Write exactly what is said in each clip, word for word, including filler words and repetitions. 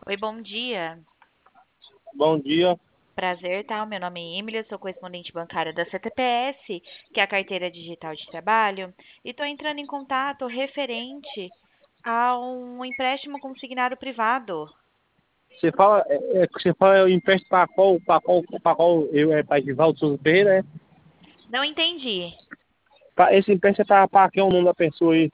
Oi, bom dia. Bom dia. Prazer, tá? Meu nome é Emília, sou correspondente bancária da C T P S, que é a Carteira Digital de Trabalho, e estou entrando em contato referente a um empréstimo consignado privado. Você fala, é, é, você fala eu empresto para qual, para qual, para qual eu é para Edivaldo Souza Ferreira, é? Não entendi. Pra, esse empréstimo é para quem é o nome da pessoa aí?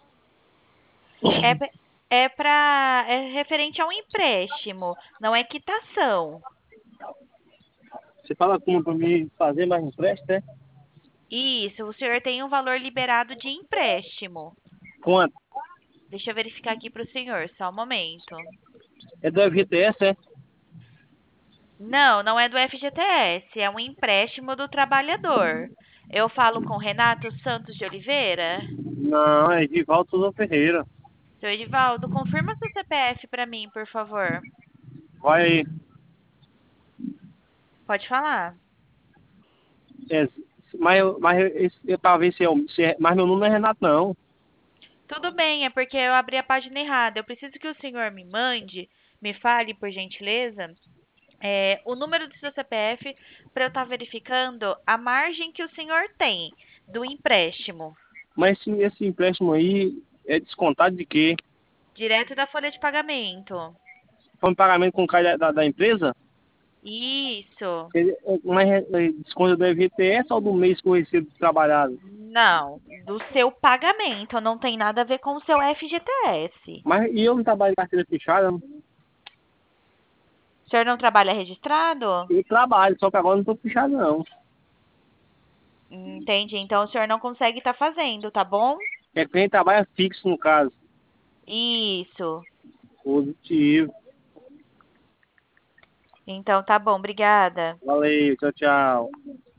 É, pe- é para é referente a um empréstimo, não é quitação. Você fala como para mim fazer mais empréstimo, é? Isso, o senhor tem um valor liberado de empréstimo. Quanto? Deixa eu verificar aqui para o senhor, só um momento. É do F G T S, é? Não, não é do F G T S, é um empréstimo do trabalhador. Eu falo com Renato Santos de Oliveira. Não, é Edivaldo Souza Ferreira. Seu Edivaldo, confirma seu C P F para mim, por favor. Vai aí. Pode falar. É, mas eu, mas eu, esse- eu talvez se eu, se é, mas meu nome não é Renato, não. Tudo bem, é porque eu abri a página errada. Eu preciso que o senhor me mande, me fale, por gentileza, é, o número do seu C P F para eu estar verificando a margem que o senhor tem do empréstimo, Mas esse, esse empréstimo aí é descontado de quê? direto da folha de pagamento. Foi um pagamento com o cara da, da, da empresa? Isso. Ele- é, Mas é, é desconto do F G T S ou do mês que eu recebo trabalhado? Não, do seu pagamento, não tem nada a ver com o seu F G T S. Mas e eu não trabalho em carteira fechada? O senhor não trabalha registrado? Eu trabalho, só que agora não estou fechado não. Entende? Então o senhor não consegue estar fazendo, tá bom? É que quem trabalha fixo no caso. Isso. Positivo. Então tá bom, obrigada. Valeu, tchau, tchau.